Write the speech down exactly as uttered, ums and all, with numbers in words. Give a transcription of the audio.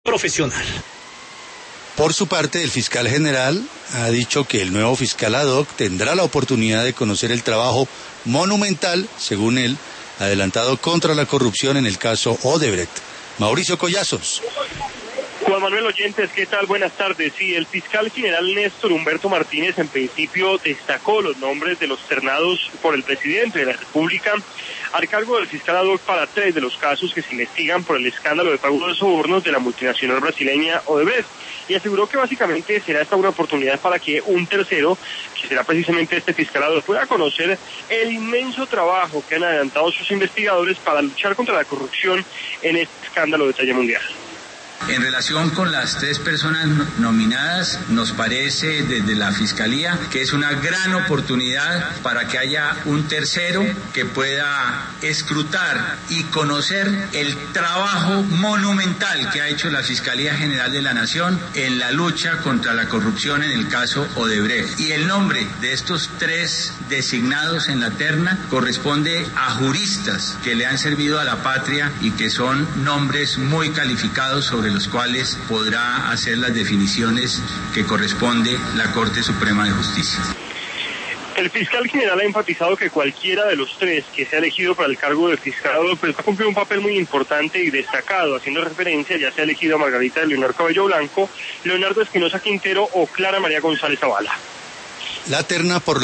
profesional. Por su parte, el fiscal general ha dicho que el nuevo fiscal ad hoc tendrá la oportunidad de conocer el trabajo monumental, según él, adelantado contra la corrupción en el caso Odebrecht. Mauricio Collazos. Juan Manuel Oyentes, ¿qué tal? Buenas tardes. Sí, el fiscal general Néstor Humberto Martínez en principio destacó los nombres de los ternados por el presidente de la República al cargo del fiscal ad hoc para tres de los casos que se investigan por el escándalo de pago de sobornos de la multinacional brasileña Odebrecht, y aseguró que básicamente será esta una oportunidad para que un tercero, que será precisamente este fiscal ad hoc, pueda conocer el inmenso trabajo que han adelantado sus investigadores para luchar contra la corrupción en este escándalo de talla mundial. En relación con las tres personas nominadas, nos parece desde la Fiscalía que es una gran oportunidad para que haya un tercero que pueda escrutar y conocer el trabajo monumental que ha hecho la Fiscalía General de la Nación en la lucha contra la corrupción en el caso Odebrecht. Y el nombre de estos tres designados en la terna corresponde a juristas que le han servido a la patria y que son nombres muy calificados sobre los cuales podrá hacer las definiciones que corresponde la Corte Suprema de Justicia. El fiscal general ha enfatizado que cualquiera de los tres que sea elegido para el cargo de fiscal pues va a cumplir un papel muy importante y destacado, haciendo referencia ya sea elegido a Margarita de Leonor Cabello Blanco, Leonardo Espinosa Quintero o Clara María González Zavala. La terna por